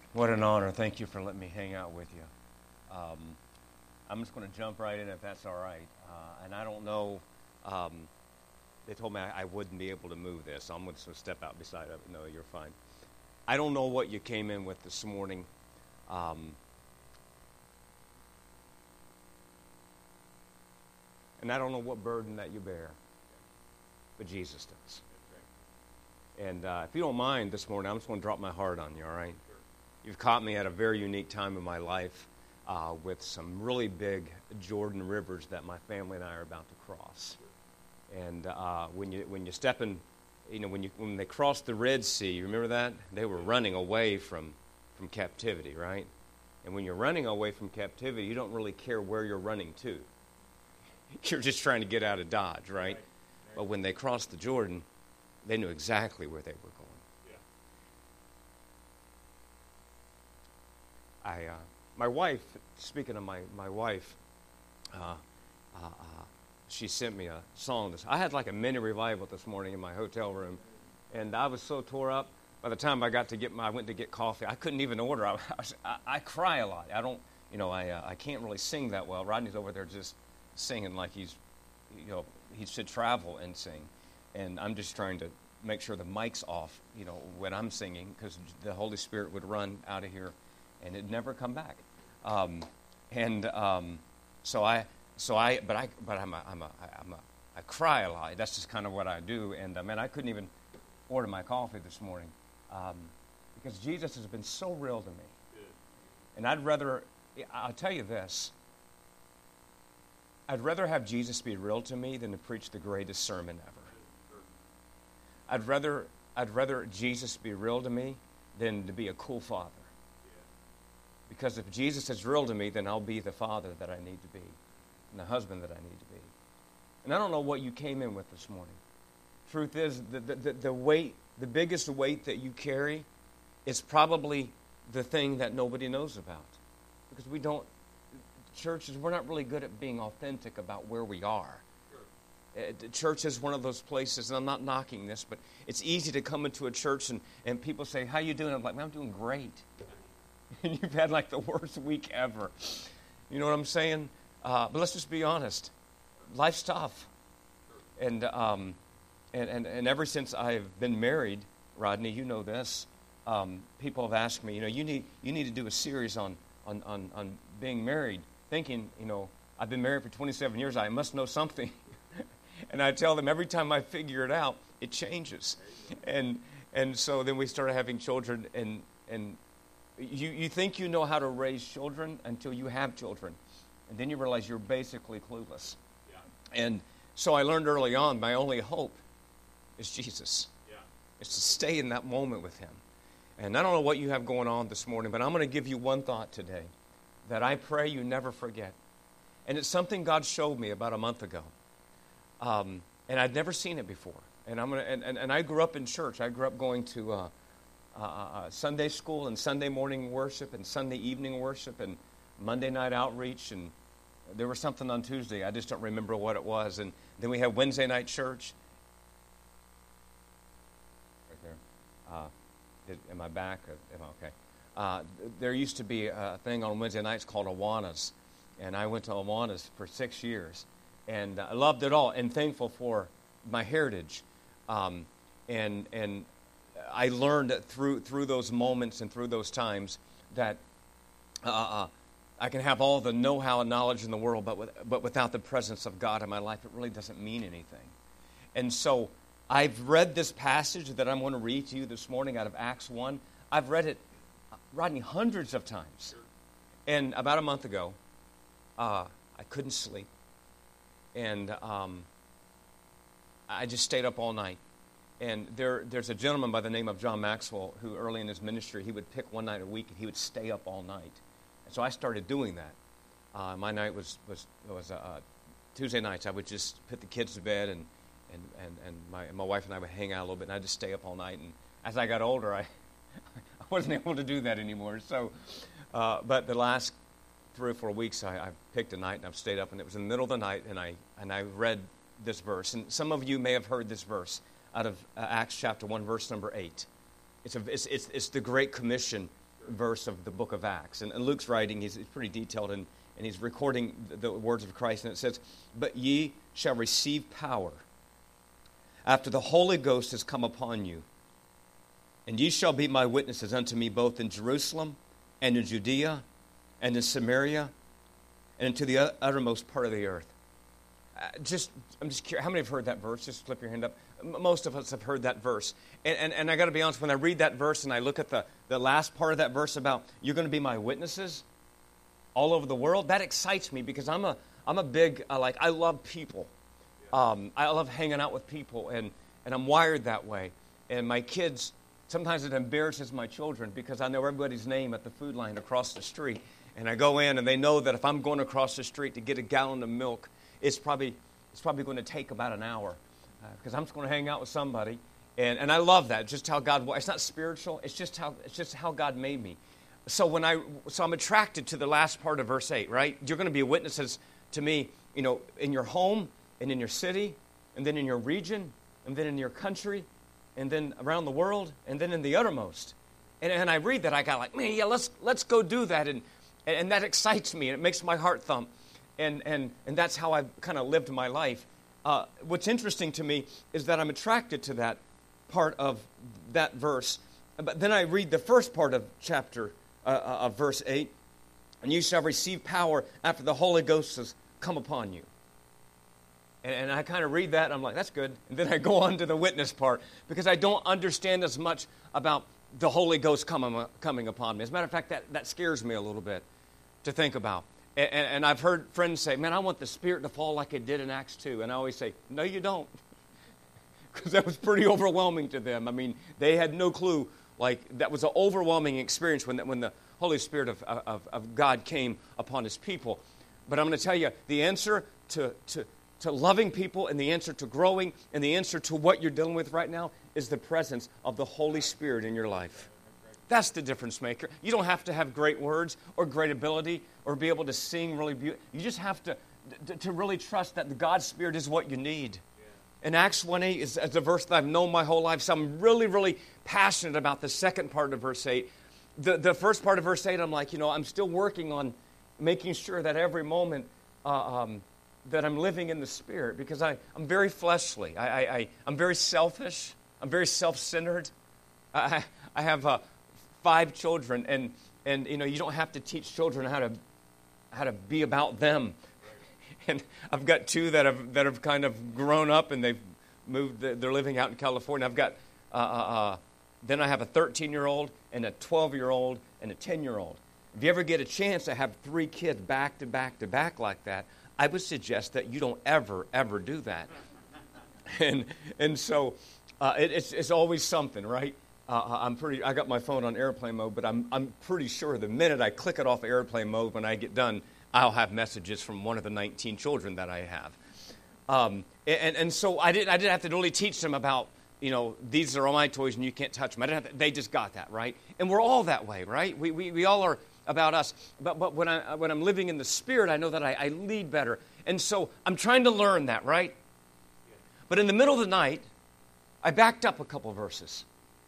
What an honor. Thank you for letting me hang out with you. I'm just going to jump right in if that's all right. And I don't know, they told me I wouldn't be able to move this, so I'm just going to step out beside it. No, you're fine. I don't know what you came in with this morning. And I don't know what burden that you bear, but Jesus does. And if you don't mind this morning, I'm just going to drop my heart on you, all right? You've caught me at a very unique time in my life with some really big Jordan rivers that my family and I are about to cross. And when you step in, when they crossed the Red Sea, you remember that? They were running away from captivity, right? And when you're running away from captivity, you don't really care where you're running to. You're just trying to get out of Dodge, right? But when they crossed the Jordan, they knew exactly where they were going. My wife, speaking of my wife, she sent me a song. I had like a mini revival this morning in my hotel room, and I was so tore up. By the time I went to get coffee, I couldn't even order. I cry a lot. I can't really sing that well. Rodney's over there just singing like he should travel and sing, and I'm just trying to make sure the mic's off, when I'm singing, because the Holy Spirit would run out of here and it'd never come back. I cry a lot. That's just kind of what I do. And I couldn't even order my coffee this morning because Jesus has been so real to me. And I'll tell you this, I'd rather have Jesus be real to me than to preach the greatest sermon ever. I'd rather Jesus be real to me than to be a cool father. Because if Jesus is real to me, then I'll be the father that I need to be and the husband that I need to be. And I don't know what you came in with this morning. Truth is, the biggest weight that you carry is probably the thing that nobody knows about. Because we're not really good at being authentic about where we are. Church is one of those places, and I'm not knocking this, but it's easy to come into a church and people say, "How you doing?" I'm like, "Man, I'm doing great." And you've had like the worst week ever. You know what I'm saying? But let's just be honest. Life's tough. And ever since I've been married, Rodney, you know this, people have asked me, you need to do a series on being married, thinking, I've been married for 27 years, I must know something. And I tell them every time I figure it out, it changes. And so then we started having children, and you think you know how to raise children until you have children. And then you realize you're basically clueless. Yeah. And so I learned early on, my only hope is Jesus. Yeah. It's to stay in that moment with him. And I don't know what you have going on this morning, but I'm going to give you one thought today that I pray you never forget. And it's something God showed me about a month ago. And I'd never seen it before. And I grew up in church. I grew up going to Sunday school and Sunday morning worship and Sunday evening worship and Monday night outreach, and there was something on Tuesday. I just don't remember what it was. And then we had Wednesday night church. Right there. Am I back? Am I okay? There used to be a thing on Wednesday nights called Awanas, and I went to Awanas for 6 years, and I loved it all and thankful for my heritage. And I learned that through those moments and through those times that I can have all the know-how and knowledge in the world, but without the presence of God in my life, it really doesn't mean anything. And so I've read this passage that I'm going to read to you this morning out of Acts 1. I've read it, Rodney, hundreds of times. And about a month ago, I couldn't sleep. And I just stayed up all night. And there's a gentleman by the name of John Maxwell who early in his ministry, he would pick one night a week and he would stay up all night. And so I started doing that. My night was Tuesday nights. I would just put the kids to bed and my wife and I would hang out a little bit, and I'd just stay up all night. And as I got older, I wasn't able to do that anymore. So, but the last 3 or 4 weeks, I picked a night and I've stayed up, and it was in the middle of the night, and I read this verse. And some of you may have heard this verse out of Acts chapter 1, verse number 8. It's the Great Commission verse of the book of Acts. And Luke's writing, he's pretty detailed, and he's recording the words of Christ. And it says, "But ye shall receive power after the Holy Ghost has come upon you. And ye shall be my witnesses unto me both in Jerusalem and in Judea and in Samaria and into the uttermost part of the earth." I'm just curious, how many have heard that verse? Just flip your hand up. Most of us have heard that verse. And I got to be honest, when I read that verse and I look at the last part of that verse about you're going to be my witnesses all over the world, that excites me because I'm a big, I love people. I love hanging out with people, and I'm wired that way. And my kids, sometimes it embarrasses my children because I know everybody's name at the food line across the street. And I go in, and they know that if I'm going across the street to get a gallon of milk, it's probably going to take about an hour because I'm just going to hang out with somebody. And I love that, just how God, it's not spiritual, it's just how God made me. So I'm attracted to the last part of verse 8, right? You're going to be witnesses to me, in your home and in your city and then in your region and then in your country and then around the world and then in the uttermost. And I read that, I got like, man, yeah, let's go do that. And that excites me, and it makes my heart thump. And that's how I've kind of lived my life. What's interesting to me is that I'm attracted to that part of that verse. But then I read the first part of chapter of verse 8, "And you shall receive power after the Holy Ghost has come upon you." And I kind of read that, and I'm like, that's good. And then I go on to the witness part because I don't understand as much about the Holy Ghost coming upon me. As a matter of fact, that scares me a little bit to think about. And I've heard friends say, man, I want the Spirit to fall like it did in Acts 2. And I always say, no, you don't. Because that was pretty overwhelming to them. I mean, they had no clue. Like, that was an overwhelming experience when the Holy Spirit of God came upon His people. But I'm going to tell you, the answer to loving people and the answer to growing and the answer to what you're dealing with right now is the presence of the Holy Spirit in your life. That's the difference maker. You don't have to have great words or great ability or be able to sing really beautiful. You just have to really trust that the God's Spirit is what you need. Yeah. And Acts 1:8 is a verse that I've known my whole life, so I'm really, really passionate about the second part of verse 8. The first part of verse 8, I'm like, I'm still working on making sure that every moment that I'm living in the Spirit, because I'm very fleshly. I'm very selfish. I'm very self-centered. I have 5 children, and you don't have to teach children how to be about them. And I've got 2 that have kind of grown up and they've moved. They're living out in California. I've got then I have a 13-year-old and a 12-year-old and a 10-year-old. If you ever get a chance to have 3 kids back to back to back like that, I would suggest that you don't ever do that. And so it's always something, right? I got my phone on airplane mode, but I'm pretty sure the minute I click it off airplane mode, when I get done, I'll have messages from one of the 19 children that I have. And so I didn't have to really teach them about, these are all my toys and you can't touch them. They just got that, right? And we're all that way, right? We all are about us. But when I'm living in the Spirit, I know that I lead better. And so I'm trying to learn that, right? But in the middle of the night, I backed up a couple verses.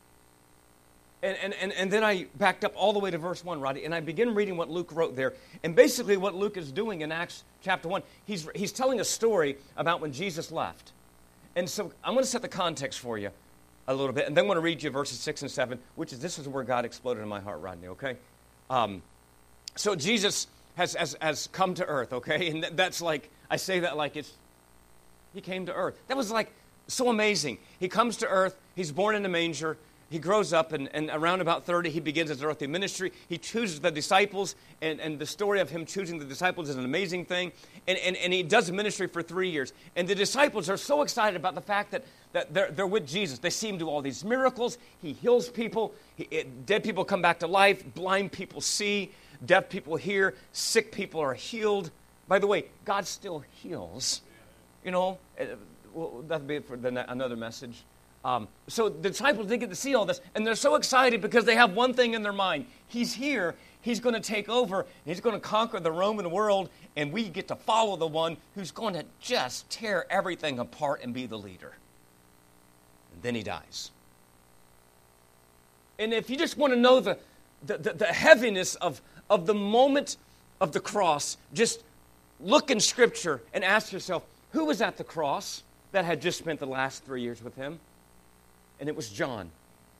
And then I backed up all the way to verse 1, Roddy, and I began reading what Luke wrote there. And basically what Luke is doing in Acts chapter 1, he's telling a story about when Jesus left. And so I'm going to set the context for you a little bit, and then I'm going to read you verses 6 and 7, this is where God exploded in my heart, Rodney, okay? So Jesus has come to earth, okay? And that's like, I say that like he came to earth. That was like so amazing. He comes to earth, he's born in a manger, he grows up, and around about 30, he begins his earthly ministry. He chooses the disciples, and the story of him choosing the disciples is an amazing thing. And he does the ministry for 3 years. And the disciples are so excited about the fact that they're with Jesus. They see him do all these miracles. He heals people. Dead people come back to life. Blind people see. Deaf people hear. Sick people are healed. By the way, God still heals. Well, that'll be it for another message. So the disciples, they get to see all this, and they're so excited because they have one thing in their mind. He's here. He's going to take over. He's going to conquer the Roman world, and we get to follow the one who's going to just tear everything apart and be the leader. And then he dies. And if you just want to know the heaviness of the moment of the cross, just look in Scripture and ask yourself, who was at the cross that had just spent the last 3 years with him? And it was John.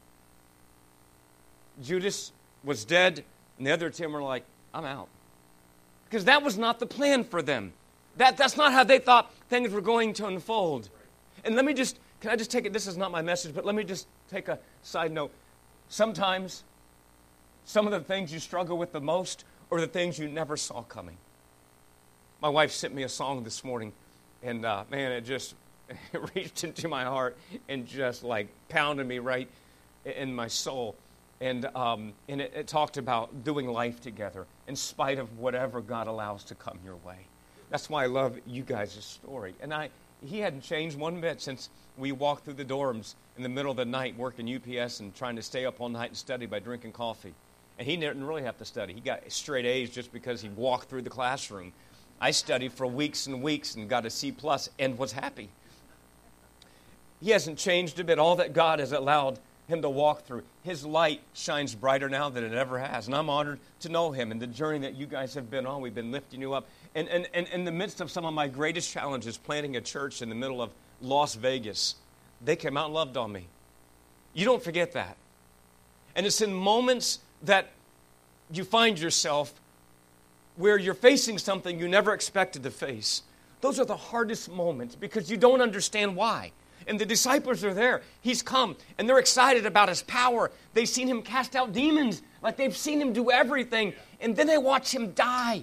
Judas was dead, and the other 10 were like, I'm out. Because that was not the plan for them. That's not how they thought things were going to unfold. And can I just take it, this is not my message, but let me just take a side note. Sometimes, some of the things you struggle with the most are the things you never saw coming. My wife sent me a song this morning, and man, it just reached into my heart and just like pounded me right in my soul. And it talked about doing life together in spite of whatever God allows to come your way. That's why I love you guys' story. And he hadn't changed one bit since we walked through the dorms in the middle of the night working UPS and trying to stay up all night and study by drinking coffee. And he didn't really have to study. He got straight A's just because he walked through the classroom. I studied for weeks and weeks and got a C+ and was happy. He hasn't changed a bit. All that God has allowed him to walk through, his light shines brighter now than it ever has. And I'm honored to know him and the journey that you guys have been on. We've been lifting you up. And in the midst of some of my greatest challenges, planting a church in the middle of Las Vegas, they came out and loved on me. You don't forget that. And it's in moments that you find yourself where you're facing something you never expected to face. Those are the hardest moments because you don't understand why. And the disciples are there. He's come, and they're excited about his power. They've seen him cast out demons, like they've seen him do everything. And then they watch him die.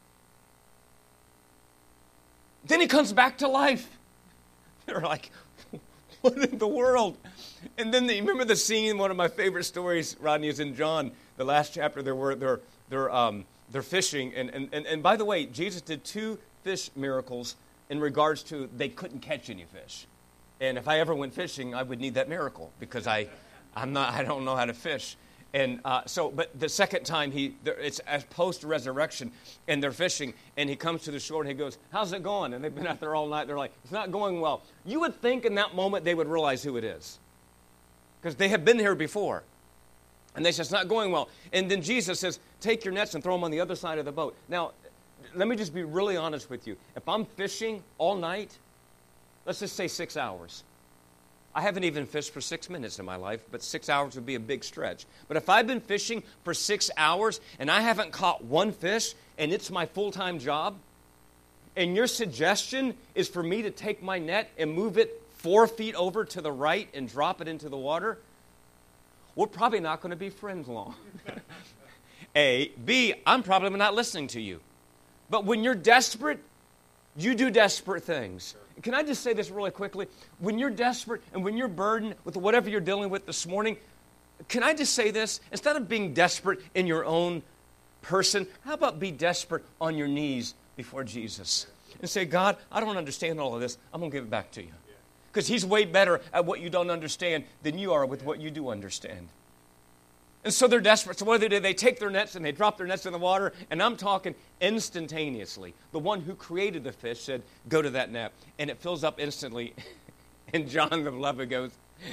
Then he comes back to life. They're like, what in the world? And then you remember the scene, one of my favorite stories, Rodney, is in John, the last chapter. They're fishing. And by the way, Jesus did 2 fish miracles in regards to they couldn't catch any fish. And if I ever went fishing, I would need that miracle because I don't know how to fish. And but the second time it's as post-resurrection, and they're fishing, and he comes to the shore and he goes, "How's it going?" And they've been out there all night. They're like, "It's not going well." You would think in that moment they would realize who it is, because they have been here before, and they say it's not going well. And then Jesus says, "Take your nets and throw them on the other side of the boat." Now, let me just be really honest with you. If I'm fishing all night, let's just say 6 hours. I haven't even fished for 6 minutes in my life, but 6 hours would be a big stretch. But if I've been fishing for 6 hours and I haven't caught one fish and it's my full-time job, and your suggestion is for me to take my net and move it 4 feet over to the right and drop it into the water, we're probably not going to be friends long. A. B, I'm probably not listening to you. But when you're desperate, you do desperate things. Can I just say this really quickly? When you're desperate and when you're burdened with whatever you're dealing with this morning, can I just say this? Instead of being desperate in your own person, how about be desperate on your knees before Jesus and say, "God, I don't understand all of this. I'm going to give it back to you." Because he's way better at what you don't understand than you are with what you do understand. And so they're desperate. So what do? They take their nets and they drop their nets in the water. And I'm talking instantaneously. The one who created the fish said, "Go to that net." And it fills up instantly. And John the Beloved goes,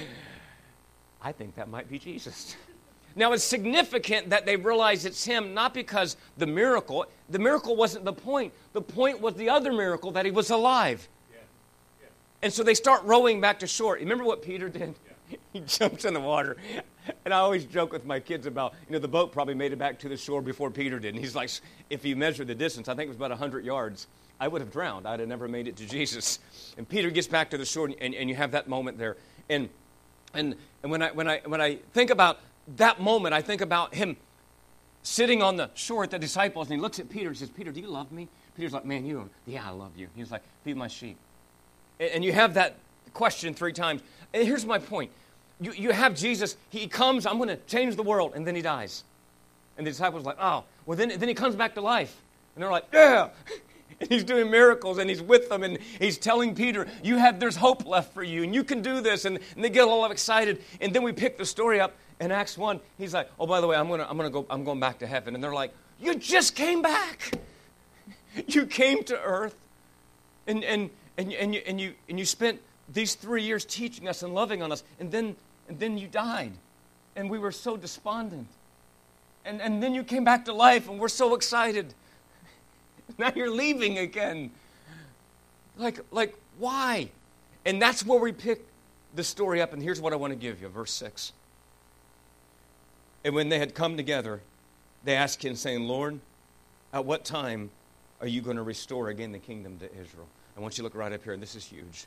"I think that might be Jesus." Now it's significant that they realize it's him, not because the miracle wasn't the point. The point was the other miracle, that he was alive. Yeah. Yeah. And so they start rowing back to shore. Remember what Peter did? Yeah. He jumps in the water. And I always joke with my kids about, the boat probably made it back to the shore before Peter did. And he's like, if you measure the distance, I think it was about 100 yards. I would have drowned. I'd have never made it to Jesus. And Peter gets back to the shore, and you have that moment there. And when I think about that moment, I think about him sitting on the shore at the disciples, and he looks at Peter and says, "Peter, do you love me?" Peter's like, "Man, I love you." He's like, "Feed my sheep." And you have that question 3 times. And here's my point. You have Jesus, he comes, "I'm going to change the world," and then he dies. And the disciples are like, "Oh." Well, then he comes back to life. And they're like, "Yeah." And he's doing miracles, and he's with them, and he's telling Peter, there's hope left for you, and you can do this. And they get all excited. And then we pick the story up in Acts 1. He's like, "Oh, by the way, I'm going back to heaven." And they're like, "You just came back. You came to earth, and you spent these 3 years teaching us and loving on us, and then you died, and we were so despondent." And then you came back to life, and we're so excited. Now you're leaving again. Like, why? And that's where we pick the story up, and here's what I want to give you, verse 6. And when they had come together, they asked him, saying, Lord, at what time are you going to restore again the kingdom to Israel? I want you to look right up here, and this is huge.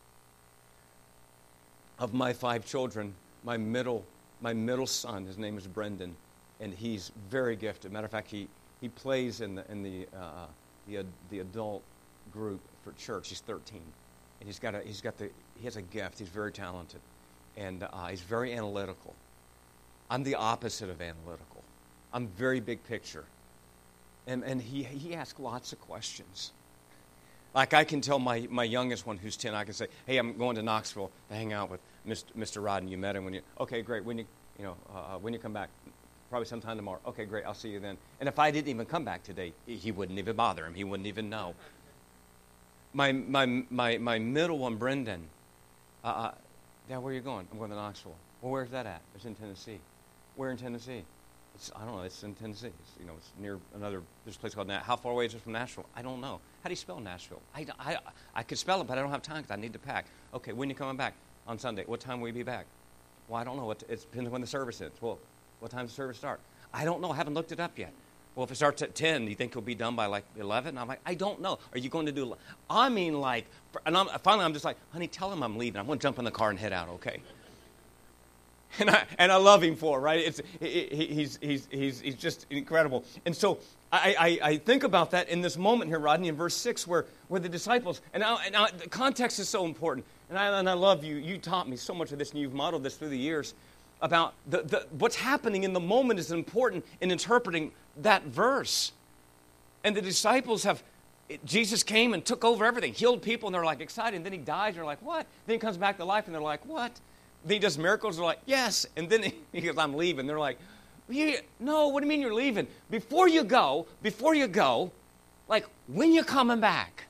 Of my 5 children, my middle son, his name is Brendan, and he's very gifted. Matter of fact, he plays in the adult group for church. He's 13, and he has a gift. He's very talented, and he's very analytical. I'm the opposite of analytical. I'm very big picture, and he asks lots of questions. Like I can tell my youngest one, who's 10, I can say, "Hey, I'm going to Knoxville to hang out with Mr. Rod, and you met him when you okay, great. When you come back, probably sometime tomorrow. Okay, great. I'll see you then." And if I didn't even come back today, he wouldn't even bother him. He wouldn't even know. My middle one, Brendan. Dad, where are you going? I'm going to Knoxville. Well, where's that at? It's in Tennessee. Where in Tennessee? I don't know. It's in Tennessee. It's near there's a place called Nashville. How far away is it from Nashville? I don't know. How do you spell Nashville? I could spell it, but I don't have time because I need to pack. Okay, when are you coming back? On Sunday. What time will you be back? Well, I don't know. It depends on when the service is. Well, what time does the service start? I don't know. I haven't looked it up yet. Well, if it starts at 10, do you think you'll be done by like 11? I'm like, I don't know. Are you going to do, finally I'm just like, honey, tell him I'm leaving. I'm going to jump in the car and head out, okay? And I love him for it, right? He's just incredible. And so I think about that in this moment here, Rodney, in verse 6, where the disciples, and the context is so important. And I love you. You taught me so much of this, and you've modeled this through the years, about what's happening in the moment is important in interpreting that verse. And the disciples Jesus came and took over everything, healed people, and they're like excited. And then he dies, and they're like, what? Then he comes back to life, and they're like, what? Then he does miracles, they're like, yes. And then he goes, I'm leaving. They're like, no, what do you mean you're leaving? Before you go, like, when you coming back?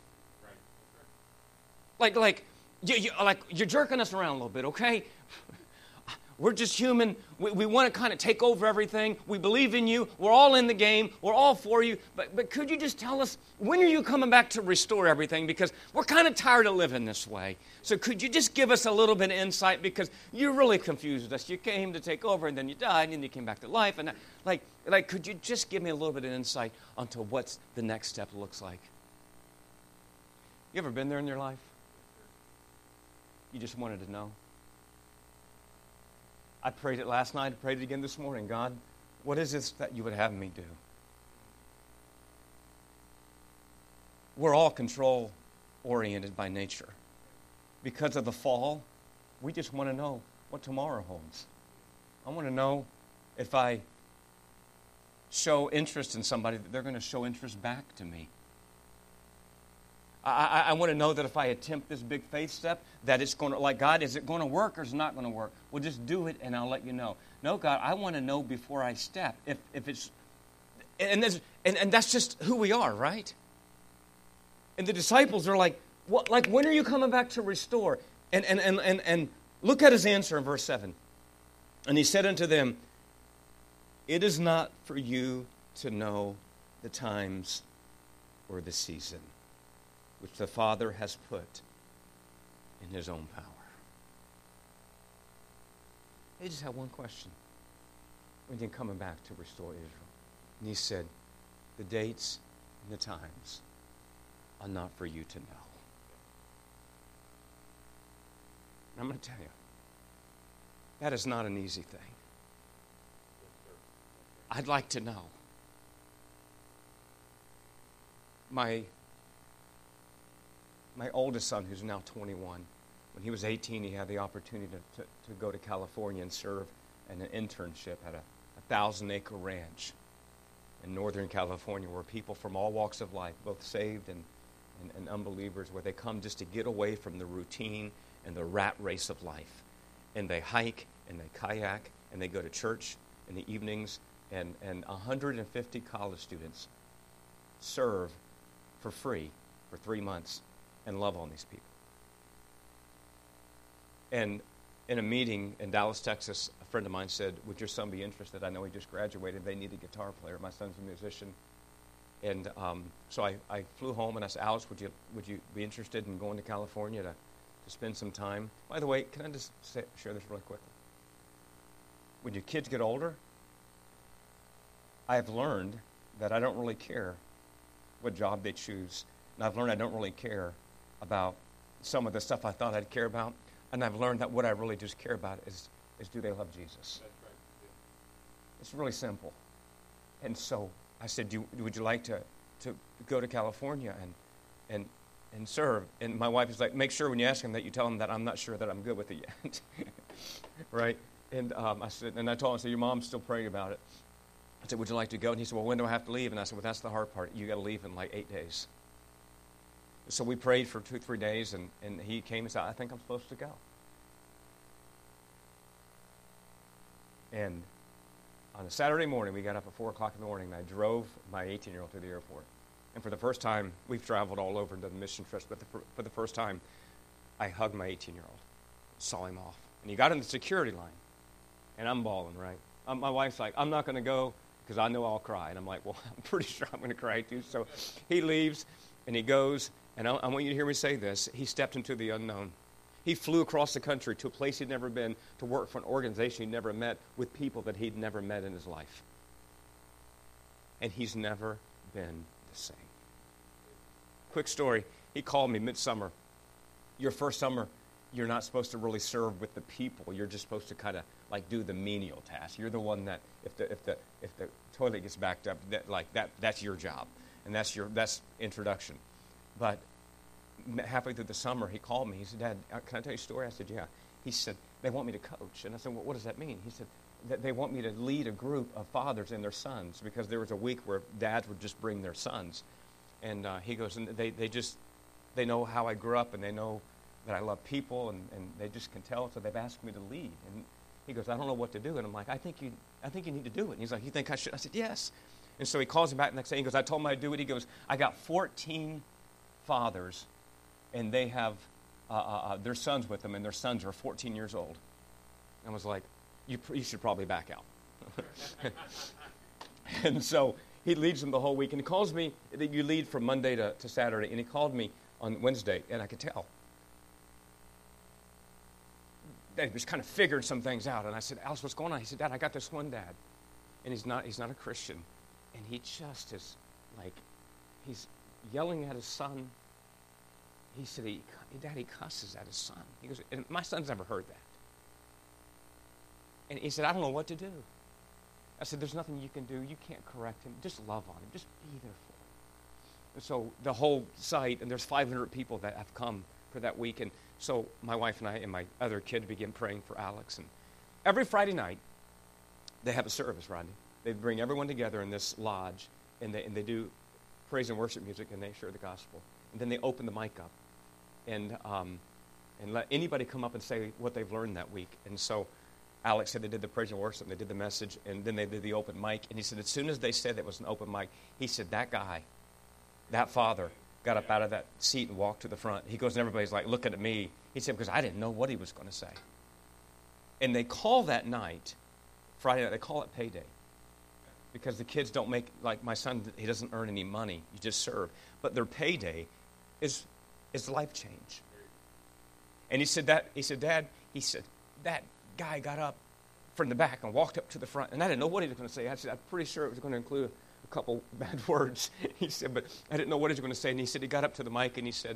Like you're jerking us around a little bit, okay? We're just human. We want to kind of take over everything. We believe in you. We're all in the game. We're all for you. But could you just tell us, when are you coming back to restore everything? Because we're kind of tired of living this way. So could you just give us a little bit of insight? Because you really confused us. You came to take over, and then you died, and then you came back to life. And could you just give me a little bit of insight onto what the next step looks like? You ever been there in your life? You just wanted to know? I prayed it last night. I prayed it again this morning. God, what is this that you would have me do? We're all control-oriented by nature. Because of the fall, we just want to know what tomorrow holds. I want to know if I show interest in somebody, that they're going to show interest back to me. I want to know that if I attempt this big faith step, that it's going to, like, God, is it going to work or is it not going to work? Well, just do it and I'll let you know. No, God, I want to know before I step. If it's, and that's just who we are, right? And the disciples are like, what? Like, when are you coming back to restore? And look at his answer in verse 7. And he said unto them, it is not for you to know the times or the season which the Father has put in his own power. They just had one question. When are you coming back to restore Israel? And he said, the dates and the times are not for you to know. And I'm going to tell you, that is not an easy thing. I'd like to know. My oldest son, who's now 21, when he was 18, he had the opportunity to go to California and serve in an internship at a 1,000-acre ranch in Northern California, where people from all walks of life, both saved and unbelievers, where they come just to get away from the routine and the rat race of life. And they hike and they kayak and they go to church in the evenings, and 150 college students serve for free for 3 months and love on these people. And in a meeting in Dallas, Texas, friend of mine said, would your son be interested? I know he just graduated. They need a guitar player. My son's a musician. And so I flew home, and I said, Alex, would you be interested in going to California to spend some time? By the way, can I just share this really quickly? When your kids get older, I have learned that I don't really care what job they choose. And I've learned I don't really care about some of the stuff I thought I'd care about. And I've learned that what I really just care about is do they love Jesus? That's right. Yeah. It's really simple. And so I said, would you like to go to California and serve? And my wife is like, make sure when you ask him that you tell him that I'm not sure that I'm good with it yet. Right? And I told him, I said, your mom's still praying about it. I said, would you like to go? And he said, well, when do I have to leave? And I said, well, that's the hard part. You got to leave in like 8 days. So we prayed for 2-3 days, and he came and said, I think I'm supposed to go. And on a Saturday morning, we got up at 4 o'clock in the morning, and I drove my 18-year-old to the airport. And for the first time, we've traveled all over and done mission trips, but for the first time, I hugged my 18-year-old, saw him off. And he got in the security line, and I'm bawling, right? My wife's like, I'm not going to go because I know I'll cry. And I'm like, well, I'm pretty sure I'm going to cry too. So he leaves, and he goes, and I want you to hear me say this. He stepped into the unknown. He flew across the country to a place he'd never been, to work for an organization he'd never met, with people that he'd never met in his life. And he's never been the same. Quick story. He called me midsummer. Your first summer, you're not supposed to really serve with the people. You're just supposed to kind of like do the menial task. You're the one that if the toilet gets backed up, that's your job, and that's introduction. But halfway through the summer, he called me. He said, Dad, can I tell you a story? I said, yeah. He said, they want me to coach. And I said, well, what does that mean? He said, that they want me to lead a group of fathers and their sons, because there was a week where dads would just bring their sons. And he goes, and they know how I grew up, and they know that I love people, and they just can tell, so they've asked me to lead. And he goes, I don't know what to do. And I'm like, I think you need to do it. And he's like, you think I should? I said, yes. And so he calls me back the next day. He goes, I told him I'd do it. He goes, I got 14 fathers, and they have their sons with them, and their sons are 14 years old. I was like, you should probably back out. And so he leads them the whole week, and he calls me, that you lead from Monday to Saturday, and he called me on Wednesday, and I could tell. They was kind of figured some things out, and I said, Alice, what's going on? He said, Dad, I got this one dad, and he's not a Christian, and he just is like, he's yelling at his son. He said, Dad, he cusses at his son. He goes, and my son's never heard that. And he said, I don't know what to do. I said, there's nothing you can do. You can't correct him. Just love on him. Just be there for him. And so the whole site, and there's 500 people that have come for that week. And so my wife and I and my other kid began praying for Alex. And every Friday night, they have a service, Rodney. They bring everyone together in this lodge, and they do praise and worship music, and they share the gospel. And then they open the mic up and let anybody come up and say what they've learned that week. And so Alex said they did the praise and worship, and they did the message, and then they did the open mic. And he said as soon as they said it was an open mic, he said that guy, that father, got up out of that seat and walked to the front. He goes, and everybody's like looking at me. He said, because I didn't know what he was going to say. And they call that night, Friday night, they call it payday. Because the kids don't make, like my son, he doesn't earn any money. You just serve. But their payday is life change. And he said, Dad, that guy got up from the back and walked up to the front. And I didn't know what he was going to say. I said, I'm pretty sure it was going to include a couple bad words. He said, but I didn't know what he was going to say. And he said, he got up to the mic and he said,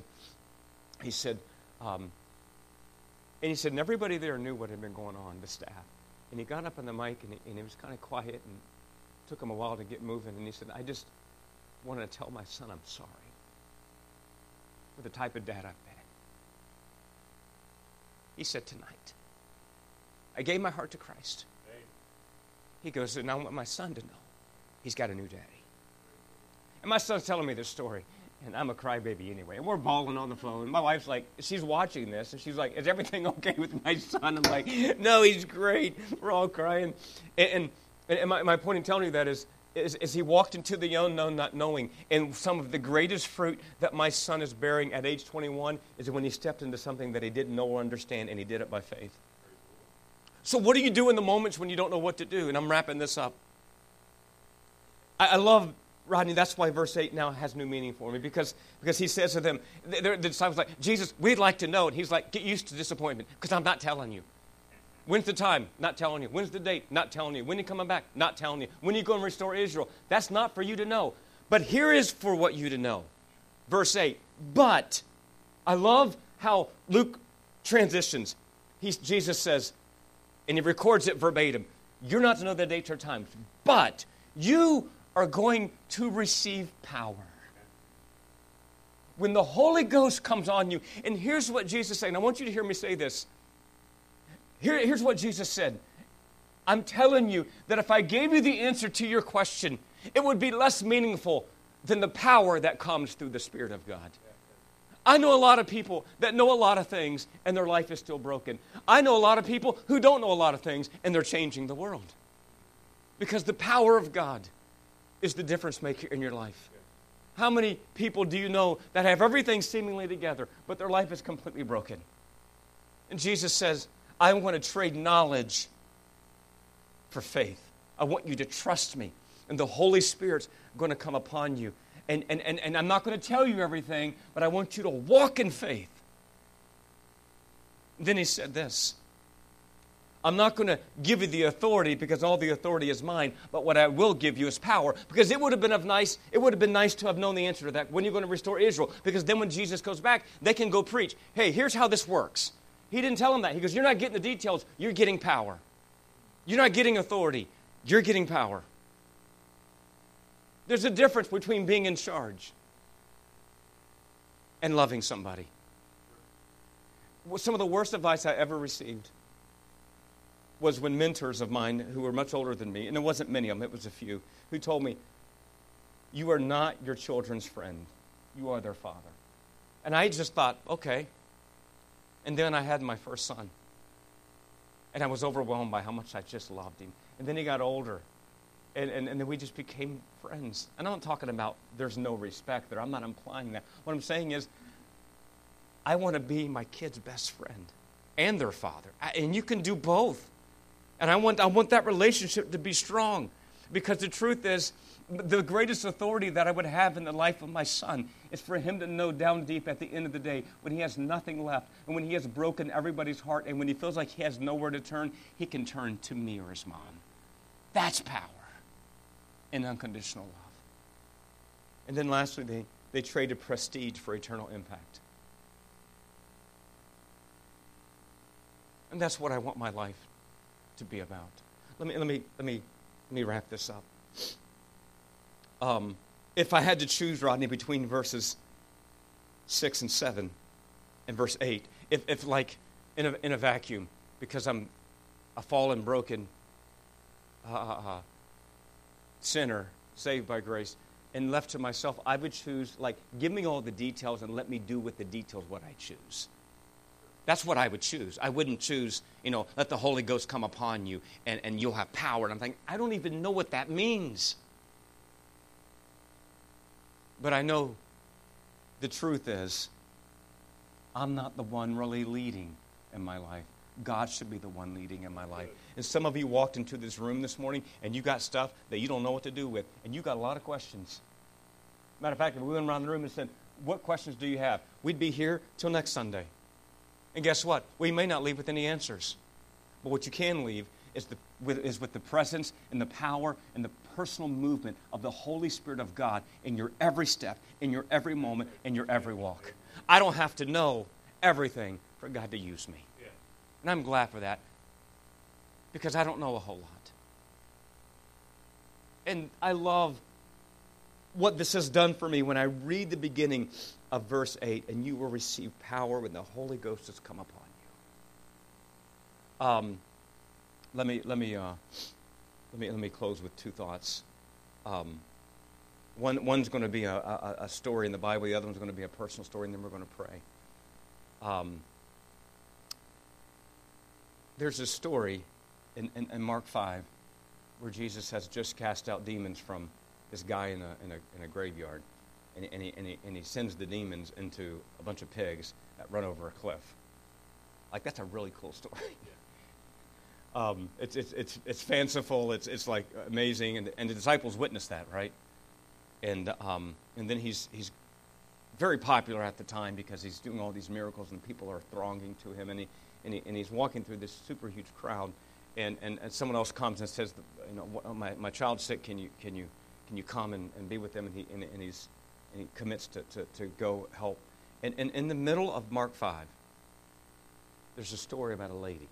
and everybody there knew what had been going on, the staff. And he got up on the mic and he was kind of quiet, and took him a while to get moving. And he said, I just wanted to tell my son I'm sorry for the type of dad I've been. He said, tonight, I gave my heart to Christ. He goes, and I want my son to know he's got a new daddy. And my son's telling me this story, and I'm a crybaby anyway. And we're bawling on the phone. My wife's like, she's watching this, and she's like, is everything okay with my son? I'm like, no, he's great. We're all crying. And my point in telling you that is he walked into the unknown not knowing. And some of the greatest fruit that my son is bearing at age 21 is when he stepped into something that he didn't know or understand, and he did it by faith. So what do you do in the moments when you don't know what to do? And I'm wrapping this up. I love, Rodney, that's why verse 8 now has new meaning for me, because he says to them, the disciples are like, Jesus, we'd like to know. And he's like, get used to disappointment, because I'm not telling you. When's the time? Not telling you. When's the date? Not telling you. When are you coming back? Not telling you. When are you going to restore Israel? That's not for you to know. But here is for what you to know. Verse 8, but, I love how Luke transitions. Jesus says, and he records it verbatim, you're not to know the dates or times, but you are going to receive power. When the Holy Ghost comes on you, and here's what Jesus said, and I want you to hear me say this. Here's what Jesus said. I'm telling you that if I gave you the answer to your question, it would be less meaningful than the power that comes through the Spirit of God. I know a lot of people that know a lot of things, and their life is still broken. I know a lot of people who don't know a lot of things, and they're changing the world. Because the power of God is the difference maker in your life. How many people do you know that have everything seemingly together, but their life is completely broken? And Jesus says, I want to trade knowledge for faith. I want you to trust me. And the Holy Spirit's going to come upon you. And I'm not going to tell you everything, but I want you to walk in faith. Then he said this. I'm not going to give you the authority because all the authority is mine, but what I will give you is power. Because it would have been nice to have known the answer to that. When are you going to restore Israel? Because then when Jesus goes back, they can go preach. Hey, here's how this works. He didn't tell them that. He goes, you're not getting the details. You're getting power. You're not getting authority. You're getting power. There's a difference between being in charge and loving somebody. Some of the worst advice I ever received was when mentors of mine who were much older than me, and there wasn't many of them, it was a few, who told me, you are not your children's friend. You are their father. And I just thought, okay. And then I had my first son. And I was overwhelmed by how much I just loved him. And then he got older. And then we just became friends. And I'm not talking about there's no respect there. I'm not implying that. What I'm saying is, I want to be my kid's best friend and their father. And you can do both. And I want that relationship to be strong. Because the truth is, the greatest authority that I would have in the life of my son is for him to know down deep at the end of the day, when he has nothing left, and when he has broken everybody's heart, and when he feels like he has nowhere to turn, he can turn to me or his mom. That's power and unconditional love. And then lastly, they traded prestige for eternal impact. And that's what I want my life to be about. Let me wrap this up. If I had to choose, Rodney, between verses 6 and 7 and verse 8, if like in a vacuum, because I'm a fallen, broken sinner, saved by grace, and left to myself, I would choose, like, give me all the details and let me do with the details what I choose. That's what I would choose. I wouldn't choose, let the Holy Ghost come upon you and you'll have power. And I'm thinking, I don't even know what that means. But I know the truth is, I'm not the one really leading in my life. God should be the one leading in my life. And some of you walked into this room this morning and you got stuff that you don't know what to do with. And you got a lot of questions. Matter of fact, if we went around the room and said, what questions do you have? We'd be here till next Sunday. And guess what? We may not leave with any answers. But what you can leave is with the presence and the power and the personal movement of the Holy Spirit of God in your every step, in your every moment, in your every walk. I don't have to know everything for God to use me. Yeah. And I'm glad for that, because I don't know a whole lot. And I love what this has done for me when I read the beginning of verse 8, and you will receive power when the Holy Ghost has come upon you. Let me close with two thoughts. One's going to be a story in the Bible. The other one's going to be a personal story, and then we're going to pray. There's a story in Mark 5 where Jesus has just cast out demons from this guy in a graveyard, and he sends the demons into a bunch of pigs that run over a cliff. Like, that's a really cool story. It's fanciful. It's like amazing, and the disciples witnessed that, right? And then he's very popular at the time because he's doing all these miracles, and people are thronging to him, and he's walking through this super huge crowd, and someone else comes and says, my child's sick. Can you come and be with them? And he commits to go help. And in the middle of Mark 5, there's a story about a lady.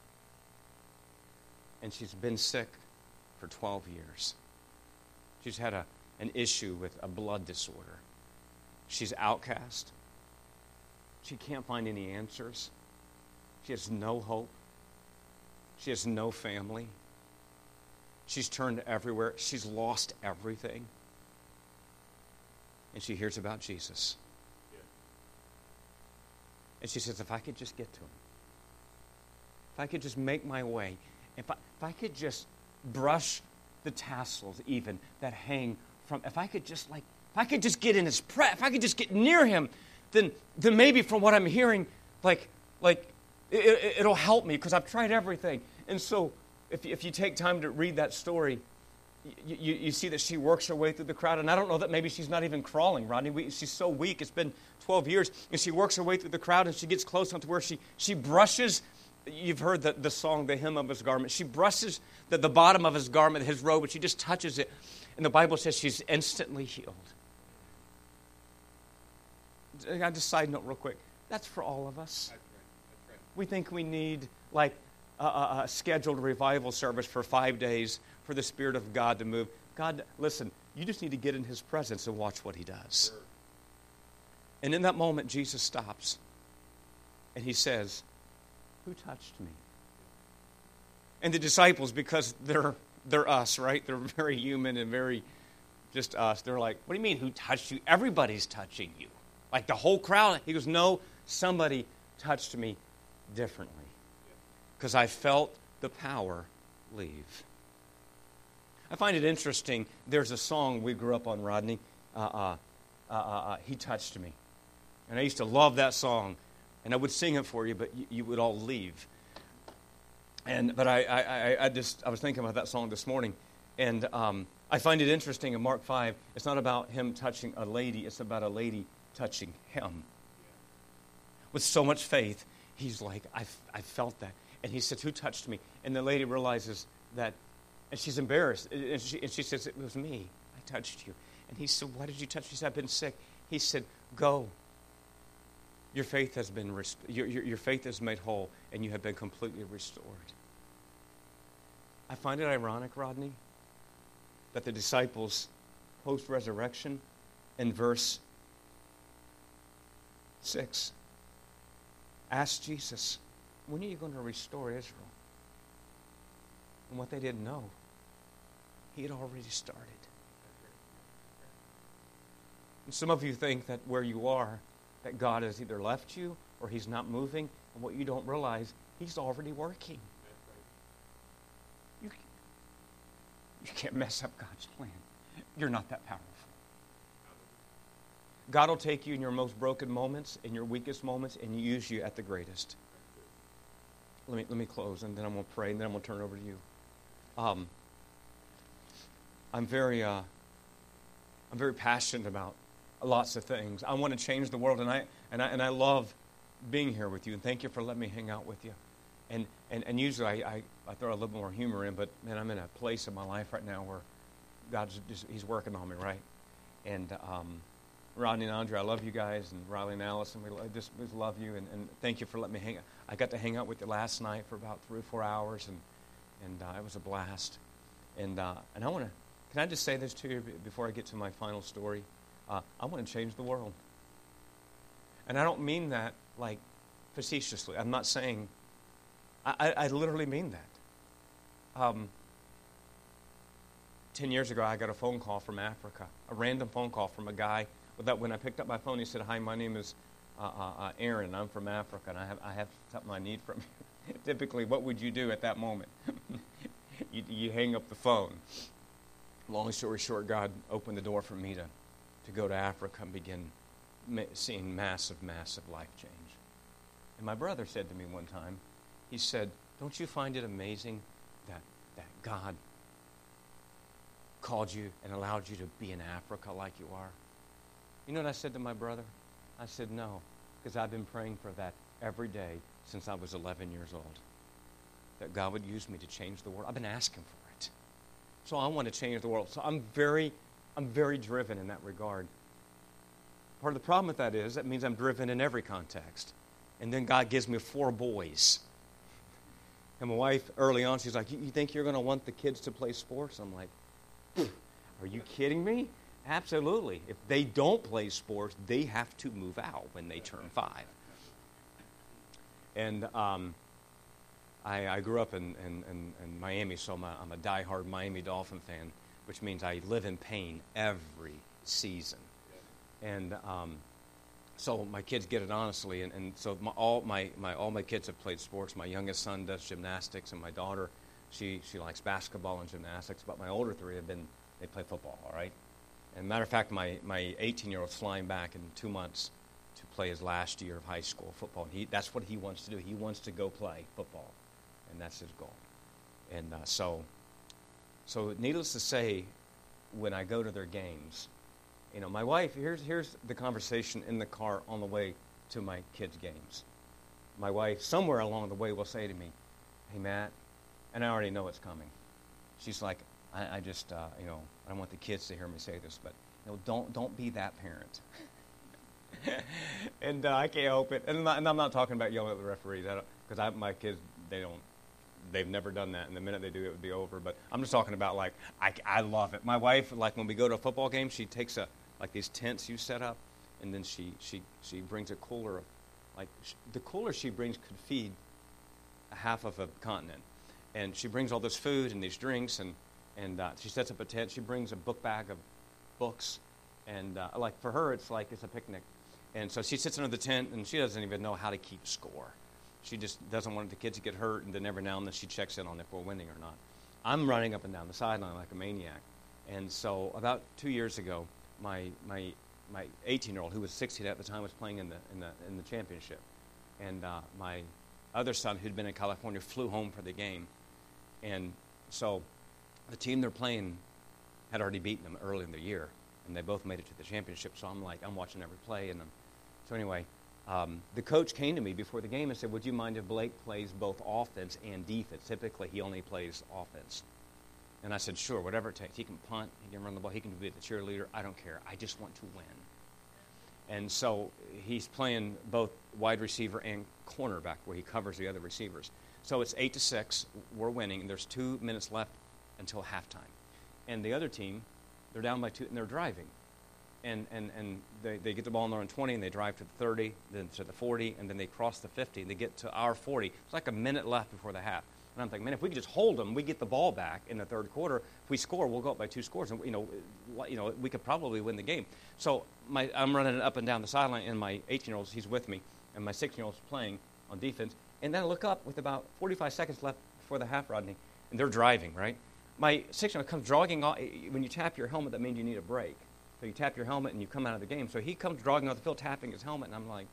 And she's been sick for 12 years. She's had an issue with a blood disorder. She's outcast. She can't find any answers. She has no hope. She has no family. She's turned everywhere. She's lost everything. And she hears about Jesus. And she says, if I could just get to him, if I could just make my way, if I could just brush the tassels even that hang from, if I could just get in his presence, if I could just get near him, then maybe from what I'm hearing, it'll help me because I've tried everything. And so if you take time to read that story, you see that she works her way through the crowd. And I don't know that maybe she's not even crawling, Rodney. She's so weak. It's been 12 years. And she works her way through the crowd, and she gets close enough to where she brushes. You've heard the song, the hem of his garment. She brushes the bottom of his garment, his robe, and she just touches it. And the Bible says she's instantly healed. I got a side note real quick. That's for all of us. That's right. We think we need like a scheduled revival service for 5 days for the Spirit of God to move. God, listen, you just need to get in his presence and watch what he does. Sure. And in that moment, Jesus stops. And he says, who touched me? And the disciples, because they're us, right? They're very human and very just us. They're like, what do you mean, who touched you? Everybody's touching you. Like the whole crowd. He goes, no, somebody touched me differently. Because I felt the power leave. I find it interesting. There's a song we grew up on, Rodney. He touched me. And I used to love that song. And I would sing it for you, but you would all leave. But I was thinking about that song this morning. And I find it interesting in Mark 5, it's not about him touching a lady. It's about a lady touching him. With so much faith, he's like, I felt that. And he said, who touched me? And the lady realizes that, and she's embarrassed. And she says, it was me. I touched you. And he said, why did you touch me? She said, I've been sick. He said, go. Your faith has been your faith is made whole, and you have been completely restored. I find it ironic, Rodney, that the disciples, post-resurrection, in verse 6, asked Jesus, when are you going to restore Israel? And what they didn't know, he had already started. And some of you think that where you are, that God has either left you or he's not moving. And what you don't realize, he's already working. You can't mess up God's plan. You're not that powerful. God will take you in your most broken moments, in your weakest moments, and use you at the greatest. Let me close, and then I'm going to pray, and then I'm going to turn it over to you. I'm very passionate about lots of things. I want to change the world, and I love being here with you. And thank you for letting me hang out with you. And usually I throw a little more humor in, but man, I'm in a place in my life right now where God's he's working on me, right? And Rodney and Andre, I love you guys, and Riley and Allison, we just love you, and thank you for letting me hang out. I got to hang out with you last night for about 3 or 4 hours, and it was a blast. And I want to, can I just say this to you before I get to my final story? I want to change the world. And I don't mean that like facetiously. I'm not saying, I literally mean that. 10 years ago, I got a phone call from Africa, a random phone call from a guy. That when I picked up my phone, he said, hi, my name is Aaron. I'm from Africa, and I have something I need from you. Typically, what would you do at that moment? you hang up the phone. Long story short, God opened the door for me to go to Africa and begin seeing massive, massive life change. And my brother said to me one time, he said, Don't you find it amazing that God called you and allowed you to be in Africa like you are? You know what I said to my brother? I said, no, because I've been praying for that every day since I was 11 years old, that God would use me to change the world. I've been asking for it. So I want to change the world. So I'm very driven in that regard. Part of the problem with that is that means I'm driven in every context. And then God gives me 4 boys. And my wife, early on, she's like, you think you're going to want the kids to play sports? I'm like, are you kidding me? Absolutely. If they don't play sports, they have to move out when they turn 5. And I grew up in Miami, so I'm a diehard Miami Dolphin fan, which means I live in pain every season. And so my kids get it honestly, and so all my kids have played sports. My youngest son does gymnastics, and my daughter, she likes basketball and gymnastics. But my older 3 they play football. All right. And matter of fact, my 18-year-old's flying back in 2 months to play his last year of high school football. And that's what he wants to do. He wants to go play football, and that's his goal. And so needless to say, when I go to their games, you know, my wife, here's the conversation in the car on the way to my kids' games. My wife, somewhere along the way, will say to me, hey, Matt, and I already know it's coming. She's like, I just, I don't want the kids to hear me say this, but don't be that parent. And I can't help it. And I'm not talking about yelling at the referees, because my kids, they've never done that, and the minute they do, it would be over. But I'm just talking about, like, I love it. My wife, like, when we go to a football game, she takes like these tents you set up, and then she brings a cooler. The cooler she brings could feed half of a continent. And she brings all this food and these drinks, and she sets up a tent. She brings a book bag of books, and like, for her, it's like it's a picnic. And so she sits under the tent, and she doesn't even know how to keep score. She just doesn't want the kids to get hurt, and then every now and then she checks in on if we're winning or not. I'm running up and down the sideline like a maniac. And so about 2 years ago, my 18-year-old, who was 16 at the time, was playing in the championship. And my other son, who'd been in California, flew home for the game. And so the team they're playing had already beaten them early in the year, and they both made it to the championship. So I'm watching every play. And so anyway, the coach came to me before the game and said, would you mind if Blake plays both offense and defense? Typically, he only plays offense. And I said, sure, whatever it takes. He can punt, he can run the ball, he can be the cheerleader. I don't care. I just want to win. And so he's playing both wide receiver and cornerback, where he covers the other receivers. So it's 8-6. We're winning, and there's 2 minutes left until halftime. And the other team, they're down by 2, and they're driving. And they get the ball on their own 20, and they drive to the 30, then to the 40, and then they cross the 50, and they get to our 40. It's like a minute left before the half. And I'm thinking, man, if we could just hold them, we get the ball back in the third quarter. If we score, we'll go up by 2 scores, and we could probably win the game. So I'm running up and down the sideline, and my 18-year-old, he's with me, and my 16-year-old's playing on defense. And then I look up with about 45 seconds left before the half, Rodney, and they're driving, right? My 16-year-old comes jogging off. When you tap your helmet, that means you need a break. So you tap your helmet, and you come out of the game. So he comes jogging off the field, tapping his helmet, and I'm like,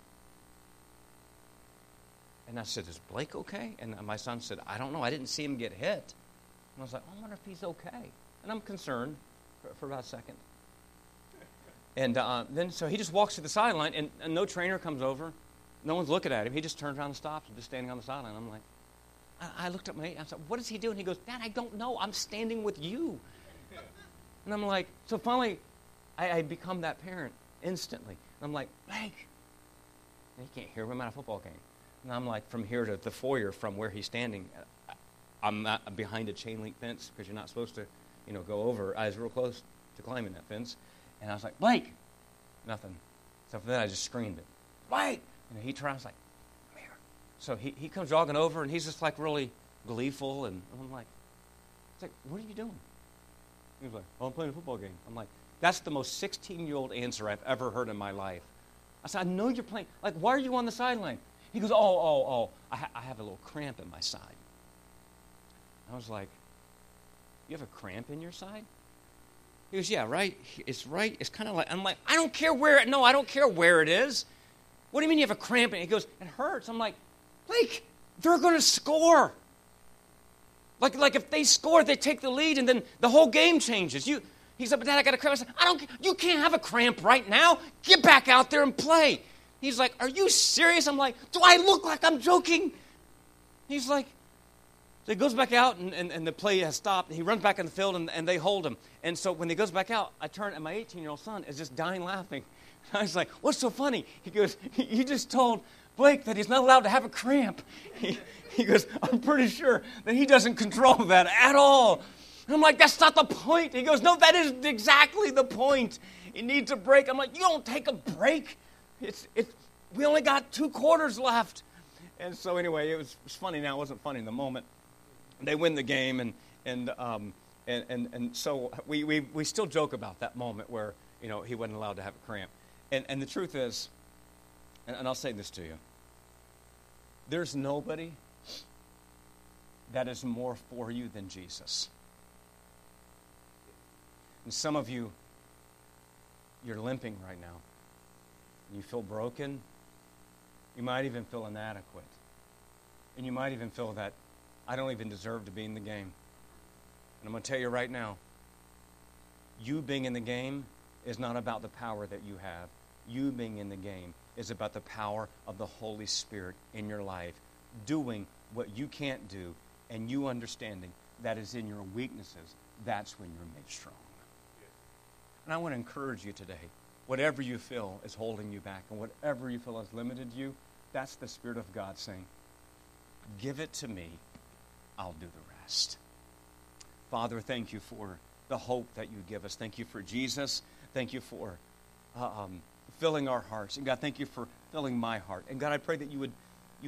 and I said, is Blake okay? And my son said, I don't know. I didn't see him get hit. And I was like, I wonder if he's okay. And I'm concerned for about a second. And then so he just walks to the sideline, and no trainer comes over. No one's looking at him. He just turns around and stops, and just standing on the sideline. I'm like, I looked at I said, what is he doing? He goes, Dad, I don't know. I'm standing with you. And I'm like, so finally, I become that parent instantly. And I'm like, Blake. And he can't hear him at a football game. And I'm like, from here to the foyer, from where he's standing, I'm not behind a chain link fence, because you're not supposed to, go over. I was real close to climbing that fence. And I was like, Blake. Nothing. So for that, I just screamed it. Blake. And he turns like, come here. So he comes jogging over, and he's just like really gleeful. And I'm like, what are you doing? He was like, oh, I'm playing a football game. I'm like, that's the most 16-year-old answer I've ever heard in my life. I said, I know you're playing. Like, why are you on the sideline? He goes, I have a little cramp in my side. I was like, you have a cramp in your side? He goes, yeah, right. It's kind of like, I'm like, I don't care where it is. What do you mean you have a cramp? And he goes, it hurts. I'm like, Blake, they're going to score. Like if they score, they take the lead, and then the whole game changes. He's like, but Dad, I got a cramp. I said, you can't have a cramp right now. Get back out there and play. He's like, are you serious? I'm like, do I look like I'm joking? He's like, so he goes back out, and the play has stopped. He runs back in the field, and they hold him. And so when he goes back out, I turn, and my 18-year-old son is just dying laughing. I was like, what's so funny? He goes, you just told Blake that he's not allowed to have a cramp. He goes, I'm pretty sure that he doesn't control that at all. And I'm like, that's not the point. He goes, no, that is exactly the point. He needs a break. I'm like, you don't take a break. We only got 2 quarters left. And so anyway, it was funny now. It wasn't funny in the moment. They win the game, and so we still joke about that moment where, he wasn't allowed to have a cramp. And the truth is, and I'll say this to you, there's nobody that is more for you than Jesus. And some of you, you're limping right now. You feel broken. You might even feel inadequate. And you might even feel that I don't even deserve to be in the game. And I'm going to tell you right now, you being in the game is not about the power that you have. You being in the game is about the power of the Holy Spirit in your life, doing what you can't do, and you understanding that is in your weaknesses. That's when you're made strong. And I want to encourage you today, whatever you feel is holding you back, and whatever you feel has limited you, that's the Spirit of God saying, give it to me, I'll do the rest. Father, thank you for the hope that you give us. Thank you for Jesus. Thank you for filling our hearts. And God, thank you for filling my heart. And God, I pray that you would